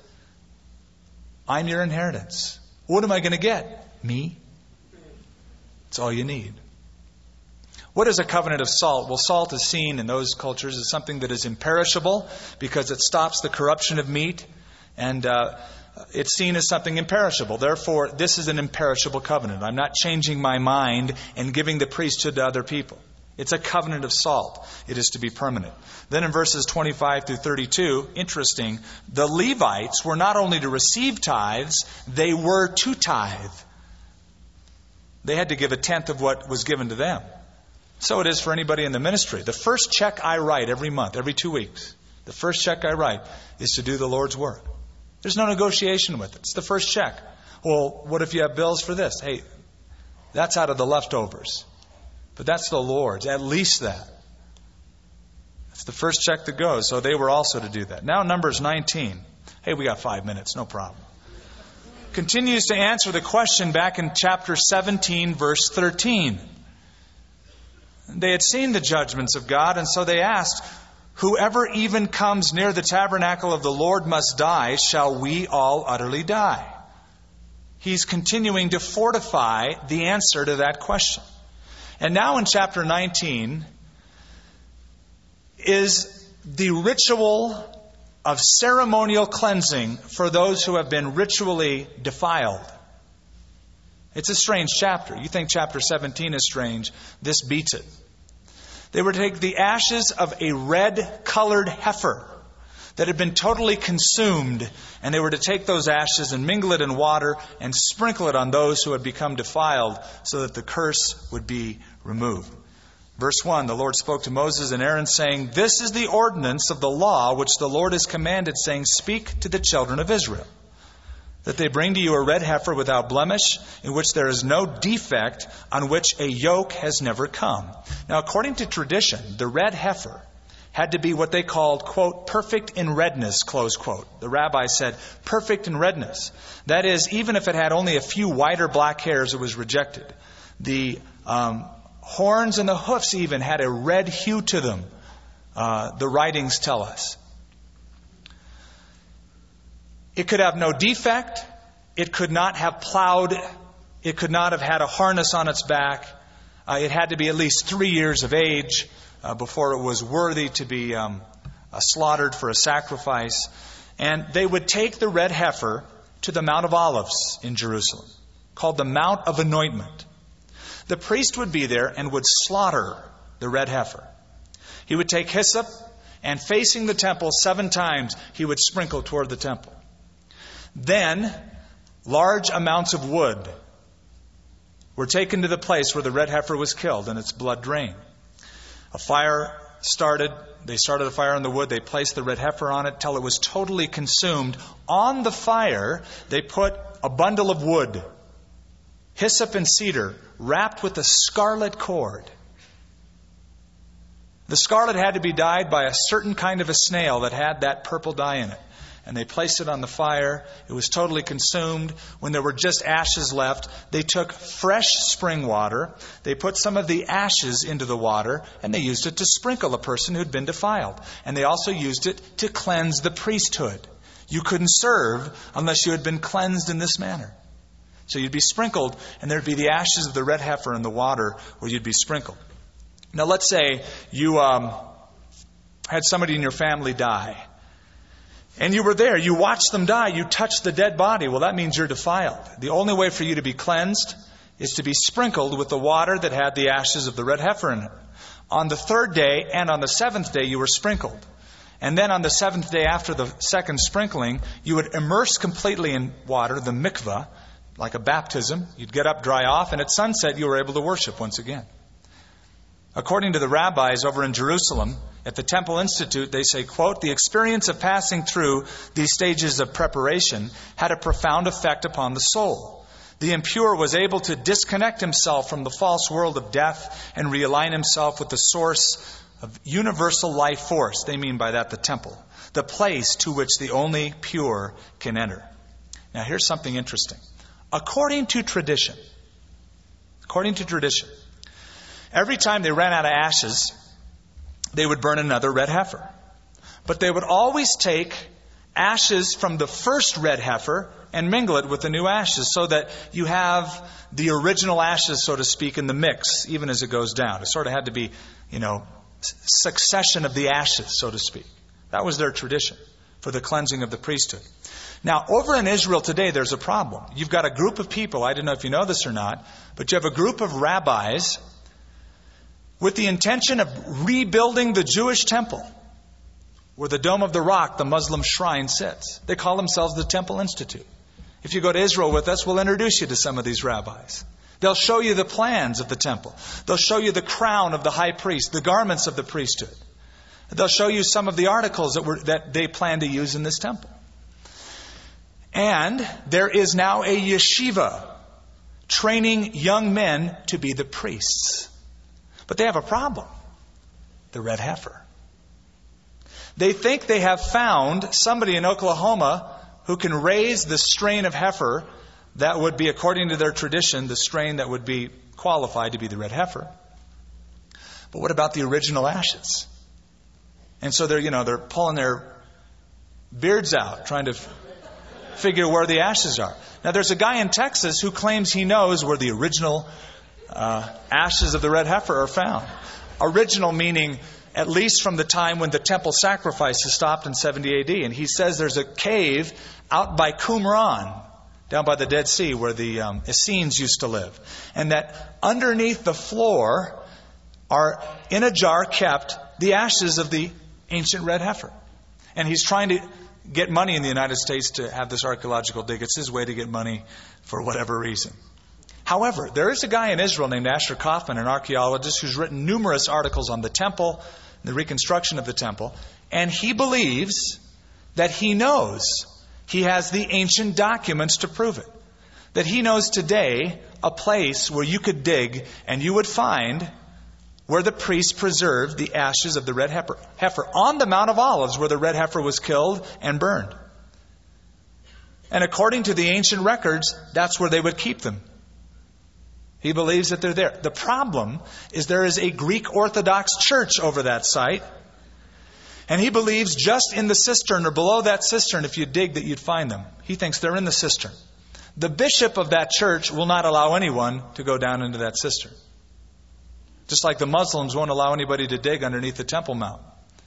I'm your inheritance. What am I going to get? Me. That's all you need. What is a covenant of salt? Well, salt is seen in those cultures as something that is imperishable because it stops the corruption of meat, and uh, it's seen as something imperishable. Therefore, this is an imperishable covenant. I'm not changing my mind and giving the priesthood to other people. It's a covenant of salt. It is to be permanent. Then in verses twenty-five through thirty-two, interesting, the Levites were not only to receive tithes, they were to tithe. They had to give a tenth of what was given to them. So it is for anybody in the ministry. The first check I write every month, every two weeks, the first check I write is to do the Lord's work. There's no negotiation with it. It's the first check. Well, what if you have bills for this? Hey, that's out of the leftovers. But that's the Lord's, at least that. That's the first check that goes. So they were also to do that. Now Numbers nineteen. Hey, we got five minutes, no problem. Continues to answer the question back in chapter seventeen, verse thirteen. They had seen the judgments of God, and so they asked, whoever even comes near the tabernacle of the Lord must die. Shall we all utterly die? He's continuing to fortify the answer to that question. And now in chapter nineteen is the ritual of ceremonial cleansing for those who have been ritually defiled. It's a strange chapter. You think chapter seventeen is strange. This beats it. They were to take the ashes of a red-colored heifer that had been totally consumed, and they were to take those ashes and mingle it in water and sprinkle it on those who had become defiled so that the curse would be removed. Verse one, the Lord spoke to Moses and Aaron, saying, this is the ordinance of the law which the Lord has commanded, saying, speak to the children of Israel, that they bring to you a red heifer without blemish, in which there is no defect, on which a yoke has never come. Now, according to tradition, the red heifer had to be what they called, quote, perfect in redness, close quote. The rabbi said, perfect in redness. That is, even if it had only a few white or black hairs, it was rejected. The um, horns and the hoofs even had a red hue to them, uh, the writings tell us. It could have no defect. It could not have plowed. It could not have had a harness on its back. Uh, it had to be at least three years of age uh, before it was worthy to be um, uh, slaughtered for a sacrifice. And they would take the red heifer to the Mount of Olives in Jerusalem, called the Mount of Anointment. the priest would be there and would slaughter the red heifer. He would take hyssop, and facing the temple seven times, he would sprinkle toward the temple. Then, large amounts of wood were taken to the place where the red heifer was killed, and its blood drained. A fire started. They started a fire on the wood. They placed the red heifer on it till it was totally consumed. On the fire, they put a bundle of wood, hyssop and cedar, wrapped with a scarlet cord. The scarlet had to be dyed by a certain kind of a snail that had that purple dye in it. And they placed it on the fire. It was totally consumed. When there were just ashes left, they took fresh spring water. They put some of the ashes into the water, and they used it to sprinkle a person who had been defiled. And they also used it to cleanse the priesthood. You couldn't serve unless you had been cleansed in this manner. So you'd be sprinkled, and there'd be the ashes of the red heifer in the water where you'd be sprinkled. Now let's say you um, had somebody in your family die. And you were there. You watched them die. You touched the dead body. Well, that means you're defiled. The only way for you to be cleansed is to be sprinkled with the water that had the ashes of the red heifer in it. On the third day and on the seventh day, you were sprinkled. And then on the seventh day after the second sprinkling, you would immerse completely in water, the mikvah, like a baptism. You'd get up, dry off, and at sunset, you were able to worship once again. According to the rabbis over in Jerusalem, at the Temple Institute, they say, quote, the experience of passing through these stages of preparation had a profound effect upon the soul. The impure was able to disconnect himself from the false world of death and realign himself with the source of universal life force. They mean by that the temple, the place to which the only pure can enter. Now here's something interesting. According to tradition, according to tradition, every time they ran out of ashes, they would burn another red heifer. But they would always take ashes from the first red heifer and mingle it with the new ashes so that you have the original ashes, so to speak, in the mix, even as it goes down. It sort of had to be, you know, succession of the ashes, so to speak. That was their tradition for the cleansing of the priesthood. Now, over in Israel today, there's a problem. You've got a group of people, I don't know if you know this or not, but you have a group of rabbis with the intention of rebuilding the Jewish temple, where the Dome of the Rock, the Muslim shrine, sits. They call themselves the Temple Institute. If you go to Israel with us, we'll introduce you to some of these rabbis. They'll show you the plans of the temple. They'll show you the crown of the high priest, the garments of the priesthood. They'll show you some of the articles that were that they plan to use in this temple. And there is now a yeshiva training young men to be the priests. But they have a problem. The red heifer. They think they have found somebody in Oklahoma who can raise the strain of heifer that would be, according to their tradition, the strain that would be qualified to be the red heifer. But what about the original ashes? And so they're, you know, they're pulling their beards out, trying to f- figure where the ashes are. Now, there's a guy in Texas who claims he knows where the original Uh, ashes of the red heifer are found. Original meaning at least from the time when the temple sacrifices stopped in seventy A D. And he says there's a cave out by Qumran, down by the Dead Sea, where the um, Essenes used to live. And that underneath the floor are, in a jar, kept the ashes of the ancient red heifer. And he's trying to get money in the United States to have this archaeological dig. It's his way to get money for whatever reason. However, there is a guy in Israel named Asher Kaufman, an archaeologist, who's written numerous articles on the temple, the reconstruction of the temple, and he believes that he knows, he has the ancient documents to prove it, that he knows today a place where you could dig and you would find where the priests preserved the ashes of the red heifer, heifer on the Mount of Olives, where the red heifer was killed and burned. And according to the ancient records, that's where they would keep them. He believes that they're there. The problem is there is a Greek Orthodox church over that site. And he believes just in the cistern or below that cistern, if you dig, that you'd find them. He thinks they're in the cistern. The bishop of that church will not allow anyone to go down into that cistern. Just like the Muslims won't allow anybody to dig underneath the Temple Mount.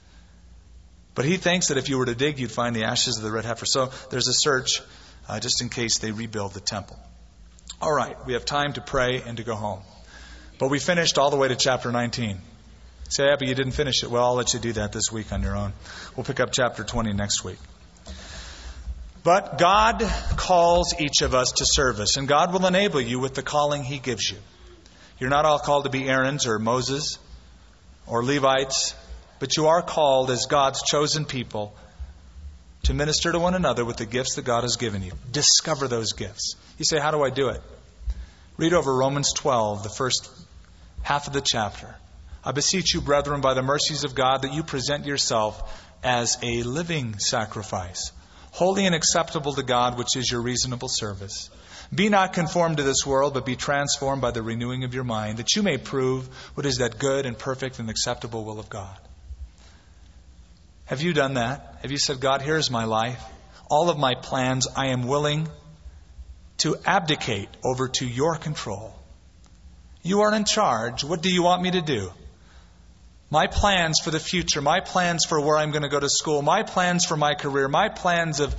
But he thinks that if you were to dig, you'd find the ashes of the red heifer. So there's a search uh, just in case they rebuild the temple. All right, we have time to pray and to go home. But we finished all the way to chapter nineteen. Say, yeah, but you didn't finish it. Well, I'll let you do that this week on your own. We'll pick up chapter twenty next week. But God calls each of us to service, and God will enable you with the calling He gives you. You're not all called to be Aarons or Moses or Levites, but you are called as God's chosen people to minister to one another with the gifts that God has given you. Discover those gifts. You say, how do I do it? Read over Romans twelve, the first half of the chapter. I beseech you, brethren, by the mercies of God, that you present yourself as a living sacrifice, holy and acceptable to God, which is your reasonable service. Be not conformed to this world, but be transformed by the renewing of your mind, that you may prove what is that good and perfect and acceptable will of God. Have you done that? Have you said, God, here's my life. All of my plans I am willing to abdicate over to your control. You are in charge. What do you want me to do? My plans for the future, my plans for where I'm going to go to school, my plans for my career, my plans of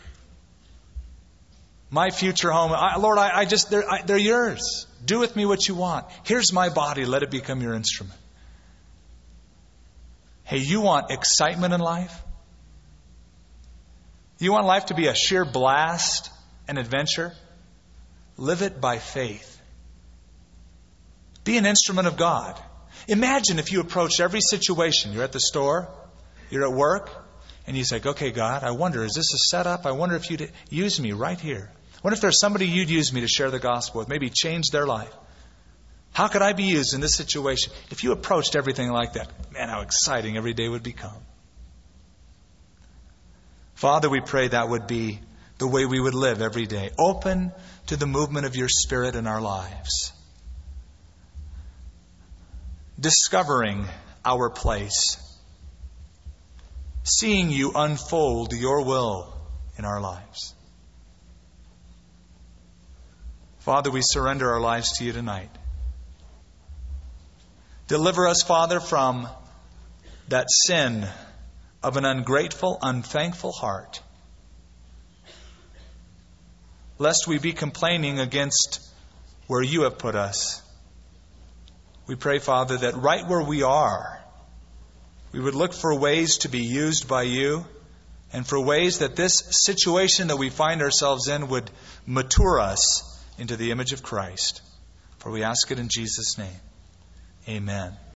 my future home. I, Lord, I, I just, they're, I, they're yours. Do with me what you want. Here's my body. Let it become your instrument. Hey, you want excitement in life? You want life to be a sheer blast and adventure? Live it by faith. Be an instrument of God. Imagine if you approached every situation. You're at the store, you're at work, and you say, okay, God, I wonder, is this a setup? I wonder if you'd use me right here. I wonder if there's somebody you'd use me to share the gospel with, maybe change their life. How could I be used in this situation? If you approached everything like that, man, how exciting every day would become. Father, we pray that would be the way we would live every day, open to the movement of your Spirit in our lives. Discovering our place. Seeing you unfold your will in our lives. Father, we surrender our lives to you tonight. Deliver us, Father, from that sin of an ungrateful, unthankful heart. Lest we be complaining against where you have put us. We pray, Father, that right where we are, we would look for ways to be used by you, and for ways that this situation that we find ourselves in would mature us into the image of Christ. For we ask it in Jesus' name. Amen.